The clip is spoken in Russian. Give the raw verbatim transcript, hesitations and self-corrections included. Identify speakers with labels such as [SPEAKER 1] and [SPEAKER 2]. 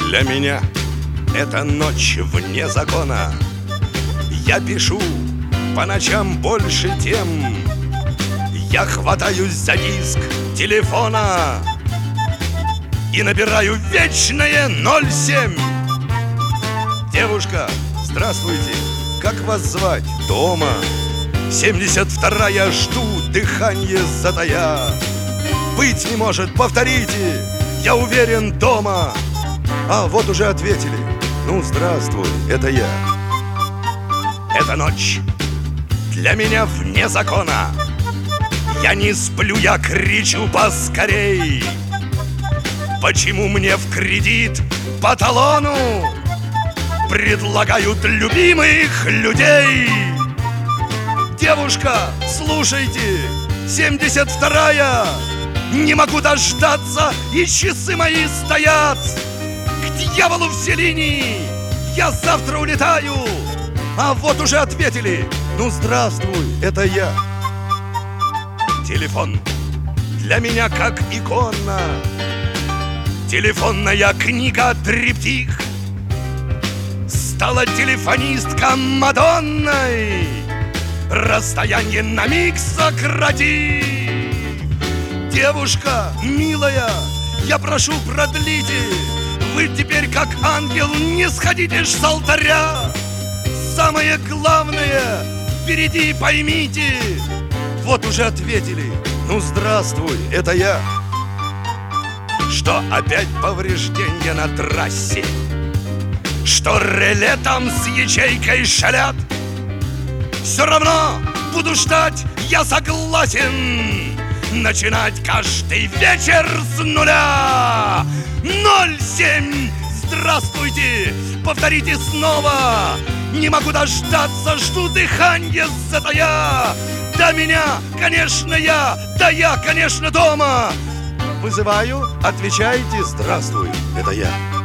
[SPEAKER 1] Для меня это ночь вне закона. Я пишу по ночам больше тем. Я хватаюсь за диск телефона и набираю вечное ноль семь. Девушка, здравствуйте, как вас звать? Дома. Семьдесят вторая, жду, дыхание затая. Быть не может, повторите, я уверен, дома. А вот уже ответили. Ну, здравствуй, это я. Эта ночь для меня вне закона. Я не сплю, я кричу поскорей. Почему мне в кредит по талону предлагают любимых людей? Девушка, слушайте, семьдесят вторая, не могу дождаться, и часы мои стоят. К дьяволу все линии, я завтра улетаю. А вот уже ответили. Ну, здравствуй, это я. Телефон для меня как икона. Телефонная книга триптих. Стала телефонистка Мадонной. Расстояние на миг сократи. Девушка, милая, я прошу, продлите. Вы теперь как ангел не сходите ж с алтаря. Самое главное впереди, поймите. Вот уже ответили. Ну, здравствуй, это я. Что опять повреждения на трассе? Что реле там с ячейкой шалят? Все равно буду ждать, я согласен начинать каждый вечер с нуля. Ноль семь, здравствуйте, повторите снова. Не могу дождаться, жду дыхание затая. Да меня, конечно, я, да я, конечно, дома. Вызываю, отвечайте, здравствуй, это я.